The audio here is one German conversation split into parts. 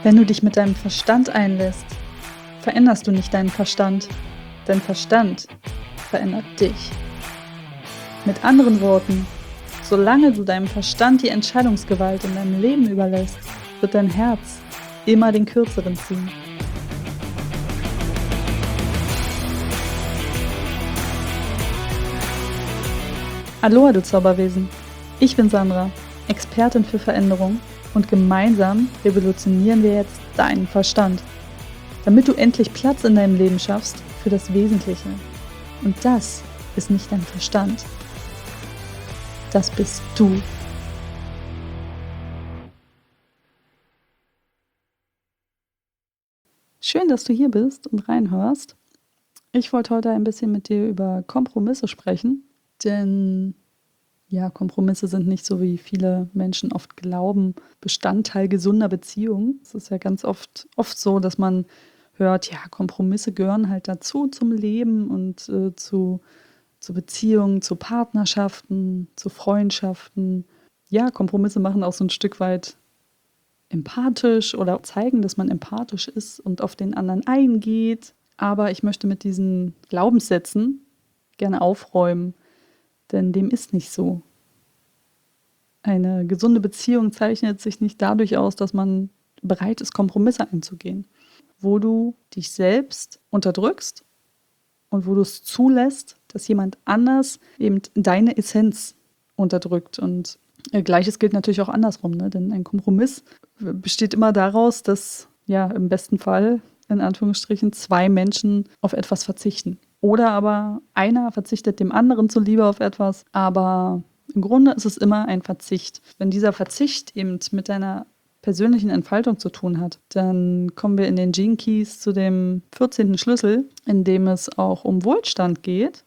Wenn du dich mit deinem Verstand einlässt, veränderst du nicht deinen Verstand. Dein Verstand verändert dich. Mit anderen Worten, solange du deinem Verstand die Entscheidungsgewalt in deinem Leben überlässt, wird dein Herz immer den Kürzeren ziehen. Aloha, du Zauberwesen. Ich bin Sandra, Expertin für Veränderung, und gemeinsam revolutionieren wir jetzt deinen Verstand, damit du endlich Platz in deinem Leben schaffst für das Wesentliche. Und das ist nicht dein Verstand. Das bist du. Schön, dass du hier bist und reinhörst. Ich wollte heute ein bisschen mit dir über Kompromisse sprechen, denn ja, Kompromisse sind nicht so, wie viele Menschen oft glauben, Bestandteil gesunder Beziehungen. Es ist ja ganz oft so, dass man hört, ja, Kompromisse gehören halt dazu zum Leben und zu Beziehungen, zu Partnerschaften, zu Freundschaften. Ja, Kompromisse machen auch so ein Stück weit empathisch oder zeigen, dass man empathisch ist und auf den anderen eingeht. Aber ich möchte mit diesen Glaubenssätzen gerne aufräumen, denn dem ist nicht so. Eine gesunde Beziehung zeichnet sich nicht dadurch aus, dass man bereit ist, Kompromisse einzugehen, wo du dich selbst unterdrückst und wo du es zulässt, dass jemand anders eben deine Essenz unterdrückt. Und Gleiches gilt natürlich auch andersrum, ne? Denn ein Kompromiss besteht immer daraus, dass ja im besten Fall in Anführungsstrichen 2 Menschen auf etwas verzichten. Oder aber einer verzichtet dem anderen zuliebe auf etwas, aber im Grunde ist es immer ein Verzicht. Wenn dieser Verzicht eben mit deiner persönlichen Entfaltung zu tun hat, dann kommen wir in den Gene Keys zu dem 14. Schlüssel, in dem es auch um Wohlstand geht.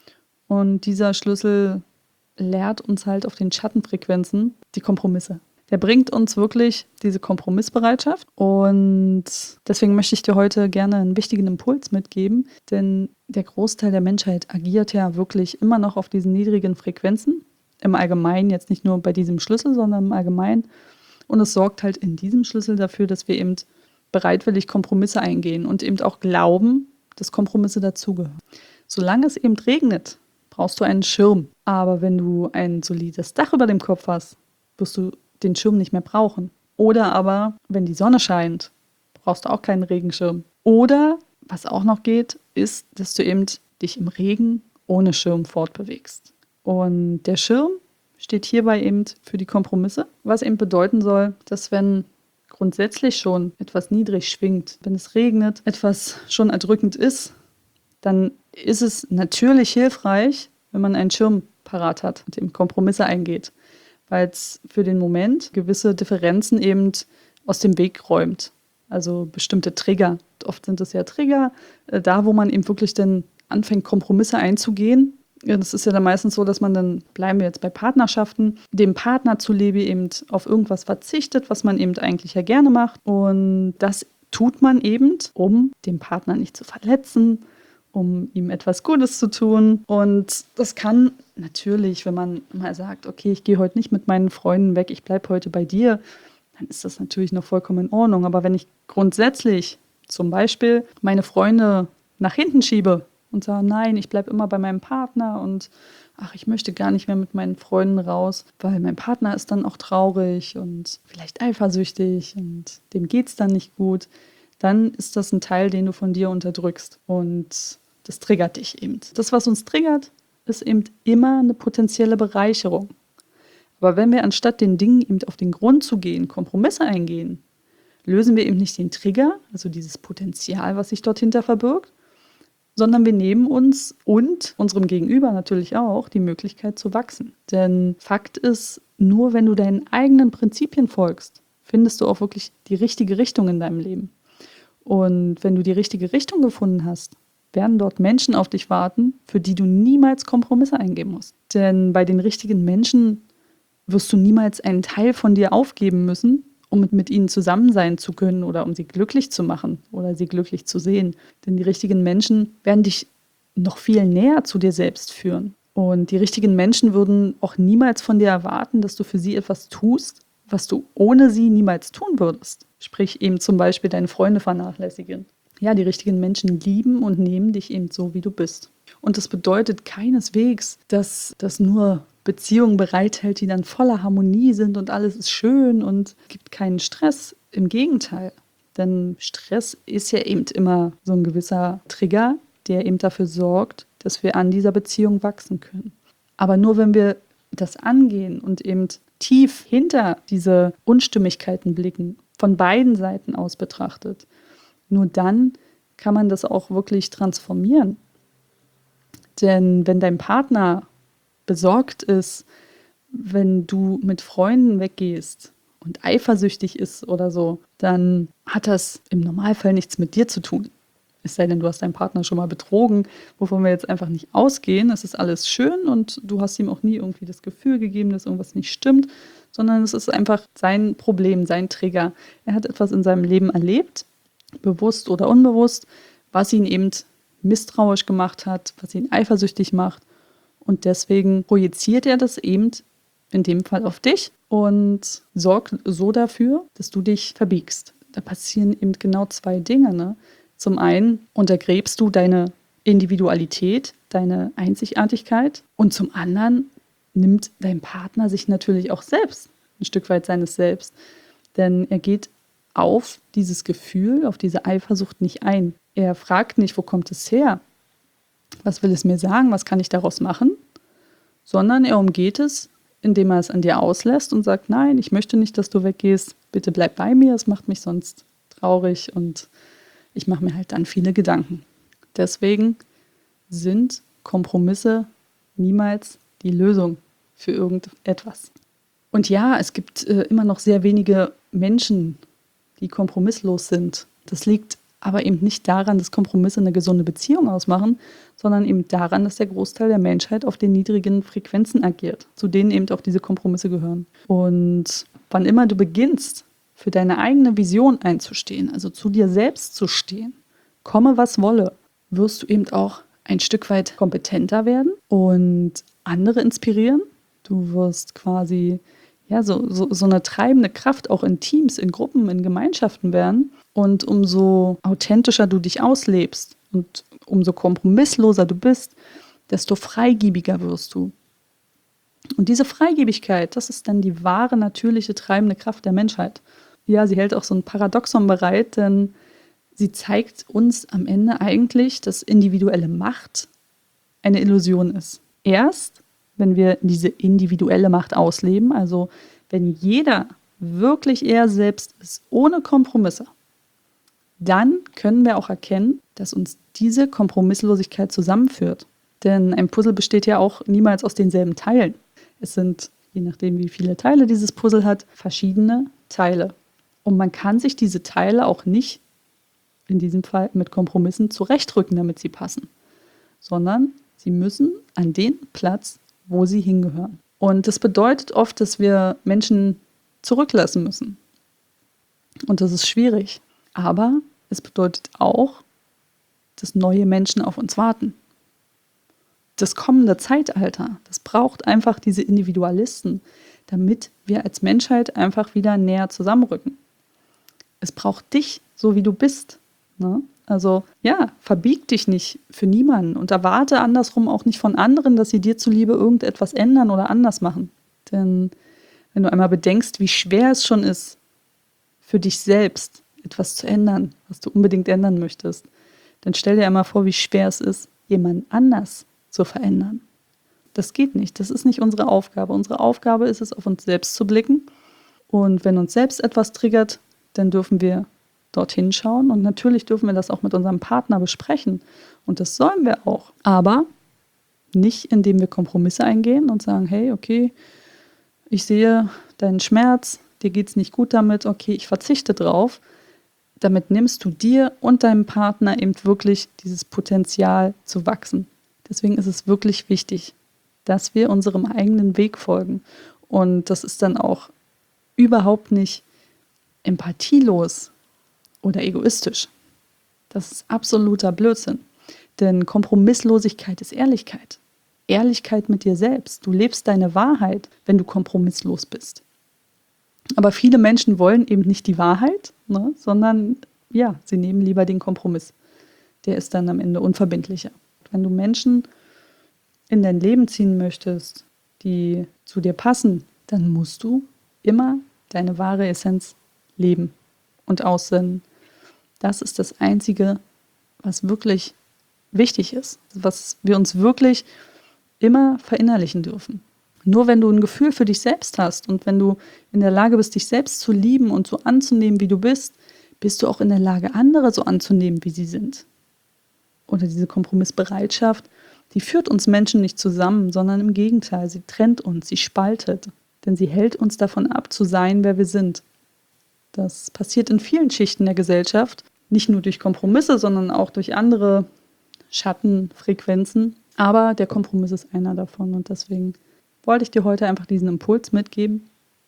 Und dieser Schlüssel lehrt uns halt auf den Schattenfrequenzen die Kompromisse. Der bringt uns wirklich diese Kompromissbereitschaft, und deswegen möchte ich dir heute gerne einen wichtigen Impuls mitgeben, denn der Großteil der Menschheit agiert ja wirklich immer noch auf diesen niedrigen Frequenzen, im Allgemeinen, jetzt nicht nur bei diesem Schlüssel, sondern im Allgemeinen, und es sorgt halt in diesem Schlüssel dafür, dass wir eben bereitwillig Kompromisse eingehen und eben auch glauben, dass Kompromisse dazugehören. Solange es eben regnet, brauchst du einen Schirm, aber wenn du ein solides Dach über dem Kopf hast, wirst du den Schirm nicht mehr brauchen. Oder aber, wenn die Sonne scheint, brauchst du auch keinen Regenschirm. Oder, was auch noch geht, ist, dass du eben dich im Regen ohne Schirm fortbewegst. Und der Schirm steht hierbei eben für die Kompromisse, was eben bedeuten soll, dass wenn grundsätzlich schon etwas niedrig schwingt, wenn es regnet, etwas schon erdrückend ist, dann ist es natürlich hilfreich, wenn man einen Schirm parat hat und eben Kompromisse eingeht, weil es für den Moment gewisse Differenzen eben aus dem Weg räumt. Also bestimmte Trigger. Oft sind es ja Trigger, da wo man eben wirklich dann anfängt, Kompromisse einzugehen. Ja, das ist ja dann meistens so, dass man dann, bleiben wir jetzt bei Partnerschaften, dem Partner zuliebe eben auf irgendwas verzichtet, was man eben eigentlich ja gerne macht. Und das tut man eben, um den Partner nicht zu verletzen, um ihm etwas Gutes zu tun. Und das kann natürlich, wenn man mal sagt, okay, ich gehe heute nicht mit meinen Freunden weg, ich bleibe heute bei dir, dann ist das natürlich noch vollkommen in Ordnung. Aber wenn ich grundsätzlich zum Beispiel meine Freunde nach hinten schiebe und sage, nein, ich bleibe immer bei meinem Partner und ach, ich möchte gar nicht mehr mit meinen Freunden raus, weil mein Partner ist dann auch traurig und vielleicht eifersüchtig und dem geht es dann nicht gut, dann ist das ein Teil, den du von dir unterdrückst. Und das triggert dich eben. Das, was uns triggert, ist eben immer eine potenzielle Bereicherung. Aber wenn wir anstatt den Dingen eben auf den Grund zu gehen, Kompromisse eingehen, lösen wir eben nicht den Trigger, also dieses Potenzial, was sich dort hinter verbirgt, sondern wir nehmen uns und unserem Gegenüber natürlich auch die Möglichkeit zu wachsen. Denn Fakt ist, nur wenn du deinen eigenen Prinzipien folgst, findest du auch wirklich die richtige Richtung in deinem Leben. Und wenn du die richtige Richtung gefunden hast, werden dort Menschen auf dich warten, für die du niemals Kompromisse eingeben musst. Denn bei den richtigen Menschen wirst du niemals einen Teil von dir aufgeben müssen, um mit ihnen zusammen sein zu können oder um sie glücklich zu machen oder sie glücklich zu sehen. Denn die richtigen Menschen werden dich noch viel näher zu dir selbst führen. Und die richtigen Menschen würden auch niemals von dir erwarten, dass du für sie etwas tust, was du ohne sie niemals tun würdest. Sprich eben zum Beispiel deine Freunde vernachlässigen. Ja, die richtigen Menschen lieben und nehmen dich eben so, wie du bist. Und das bedeutet keineswegs, dass das nur Beziehungen bereithält, die dann voller Harmonie sind und alles ist schön und es gibt keinen Stress. Im Gegenteil. Denn Stress ist ja eben immer so ein gewisser Trigger, der eben dafür sorgt, dass wir an dieser Beziehung wachsen können. Aber nur wenn wir das angehen und eben tief hinter diese Unstimmigkeiten blicken, von beiden Seiten aus betrachtet, nur dann kann man das auch wirklich transformieren. Denn wenn dein Partner besorgt ist, wenn du mit Freunden weggehst und eifersüchtig ist oder so, dann hat das im Normalfall nichts mit dir zu tun. Es sei denn, du hast deinen Partner schon mal betrogen, wovon wir jetzt einfach nicht ausgehen. Es ist alles schön und du hast ihm auch nie irgendwie das Gefühl gegeben, dass irgendwas nicht stimmt, sondern es ist einfach sein Problem, sein Trigger. Er hat etwas in seinem Leben erlebt, bewusst oder unbewusst, was ihn eben misstrauisch gemacht hat, was ihn eifersüchtig macht. Und deswegen projiziert er das eben in dem Fall auf dich und sorgt so dafür, dass du dich verbiegst. Da passieren eben genau zwei Dinge, ne? Zum einen untergräbst du deine Individualität, deine Einzigartigkeit und zum anderen nimmt dein Partner sich natürlich auch selbst ein Stück weit seines Selbst. Denn er geht auf dieses Gefühl, auf diese Eifersucht nicht ein. Er fragt nicht, wo kommt es her? Was will es mir sagen? Was kann ich daraus machen? Sondern er umgeht es, indem er es an dir auslässt und sagt, nein, ich möchte nicht, dass du weggehst. Bitte bleib bei mir, es macht mich sonst traurig und ich mache mir halt dann viele Gedanken. Deswegen sind Kompromisse niemals die Lösung für irgendetwas. Und ja, es gibt immer noch sehr wenige Menschen, die kompromisslos sind. Das liegt aber eben nicht daran, dass Kompromisse eine gesunde Beziehung ausmachen, sondern eben daran, dass der Großteil der Menschheit auf den niedrigen Frequenzen agiert, zu denen eben auch diese Kompromisse gehören. Und wann immer du beginnst, für deine eigene Vision einzustehen, also zu dir selbst zu stehen, komme was wolle, wirst du eben auch ein Stück weit kompetenter werden und andere inspirieren. Du wirst quasi so eine treibende Kraft auch in Teams, in Gruppen, in Gemeinschaften werden. Und umso authentischer du dich auslebst und umso kompromissloser du bist, desto freigiebiger wirst du. Und diese Freigebigkeit, das ist dann die wahre, natürliche, treibende Kraft der Menschheit. Ja, sie hält auch so ein Paradoxon bereit, denn sie zeigt uns am Ende eigentlich, dass individuelle Macht eine Illusion ist. Erst, wenn wir diese individuelle Macht ausleben, also wenn jeder wirklich er selbst ist, ohne Kompromisse, dann können wir auch erkennen, dass uns diese Kompromisslosigkeit zusammenführt. Denn ein Puzzle besteht ja auch niemals aus denselben Teilen. Es sind, je nachdem wie viele Teile dieses Puzzle hat, verschiedene Teile. Und man kann sich diese Teile auch nicht, in diesem Fall mit Kompromissen, zurechtrücken, damit sie passen. Sondern sie müssen an den Platz, wo sie hingehören. Und das bedeutet oft, dass wir Menschen zurücklassen müssen. Und das ist schwierig. Aber es bedeutet auch, dass neue Menschen auf uns warten. Das kommende Zeitalter, das braucht einfach diese Individualisten, damit wir als Menschheit einfach wieder näher zusammenrücken. Es braucht dich, so wie du bist. Ne? Also ja, verbieg dich nicht für niemanden und erwarte andersrum auch nicht von anderen, dass sie dir zuliebe irgendetwas ändern oder anders machen. Denn wenn du einmal bedenkst, wie schwer es schon ist, für dich selbst etwas zu ändern, was du unbedingt ändern möchtest, dann stell dir einmal vor, wie schwer es ist, jemanden anders zu verändern. Das geht nicht, das ist nicht unsere Aufgabe. Unsere Aufgabe ist es, auf uns selbst zu blicken. Und wenn uns selbst etwas triggert, dann dürfen wir dorthin schauen. Und natürlich dürfen wir das auch mit unserem Partner besprechen. Und das sollen wir auch. Aber nicht, indem wir Kompromisse eingehen und sagen, hey, okay, ich sehe deinen Schmerz, dir geht es nicht gut damit, okay, ich verzichte drauf. Damit nimmst du dir und deinem Partner eben wirklich dieses Potenzial zu wachsen. Deswegen ist es wirklich wichtig, dass wir unserem eigenen Weg folgen. Und das ist dann auch überhaupt nicht empathielos oder egoistisch. Das ist absoluter Blödsinn. Denn Kompromisslosigkeit ist Ehrlichkeit. Ehrlichkeit mit dir selbst. Du lebst deine Wahrheit, wenn du kompromisslos bist. Aber viele Menschen wollen eben nicht die Wahrheit, ne, sondern ja, sie nehmen lieber den Kompromiss. Der ist dann am Ende unverbindlicher. Wenn du Menschen in dein Leben ziehen möchtest, die zu dir passen, dann musst du immer deine wahre Essenz leben und aussenden. Das ist das Einzige, was wirklich wichtig ist, was wir uns wirklich immer verinnerlichen dürfen. Nur wenn du ein Gefühl für dich selbst hast und wenn du in der Lage bist, dich selbst zu lieben und so anzunehmen, wie du bist, bist du auch in der Lage, andere so anzunehmen, wie sie sind. Oder diese Kompromissbereitschaft, die führt uns Menschen nicht zusammen, sondern im Gegenteil, sie trennt uns, sie spaltet. Denn sie hält uns davon ab, zu sein, wer wir sind. Das passiert in vielen Schichten der Gesellschaft, nicht nur durch Kompromisse, sondern auch durch andere Schattenfrequenzen. Aber der Kompromiss ist einer davon und deswegen wollte ich dir heute einfach diesen Impuls mitgeben.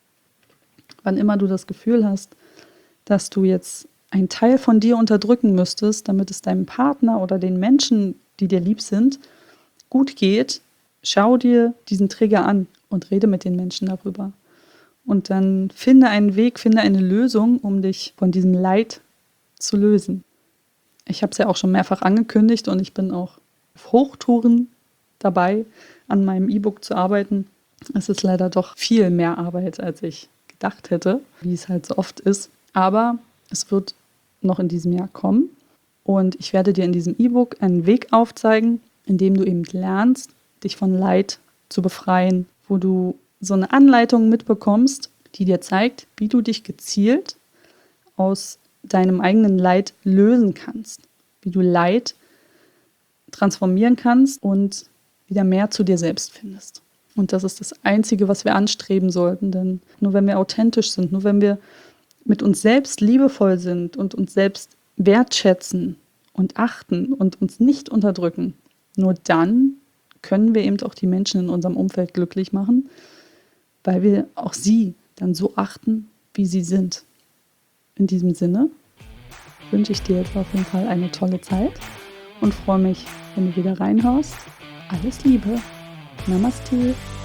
Wann immer du das Gefühl hast, dass du jetzt einen Teil von dir unterdrücken müsstest, damit es deinem Partner oder den Menschen, die dir lieb sind, gut geht, schau dir diesen Trigger an und rede mit den Menschen darüber. Und dann finde einen Weg, finde eine Lösung, um dich von diesem Leid zu lösen. Ich habe es ja auch schon mehrfach angekündigt und ich bin auch auf Hochtouren dabei, an meinem E-Book zu arbeiten. Es ist leider doch viel mehr Arbeit, als ich gedacht hätte, wie es halt so oft ist. Aber es wird noch in diesem Jahr kommen und ich werde dir in diesem E-Book einen Weg aufzeigen, in dem du eben lernst, dich von Leid zu befreien, wo du so eine Anleitung mitbekommst, die dir zeigt, wie du dich gezielt aus deinem eigenen Leid lösen kannst, wie du Leid transformieren kannst und wieder mehr zu dir selbst findest. Und das ist das Einzige, was wir anstreben sollten, denn nur wenn wir authentisch sind, nur wenn wir mit uns selbst liebevoll sind und uns selbst wertschätzen und achten und uns nicht unterdrücken, nur dann können wir eben auch die Menschen in unserem Umfeld glücklich machen, weil wir auch sie dann so achten, wie sie sind. In diesem Sinne wünsche ich dir jetzt auf jeden Fall eine tolle Zeit und freue mich, wenn du wieder reinhaust. Alles Liebe. Namaste.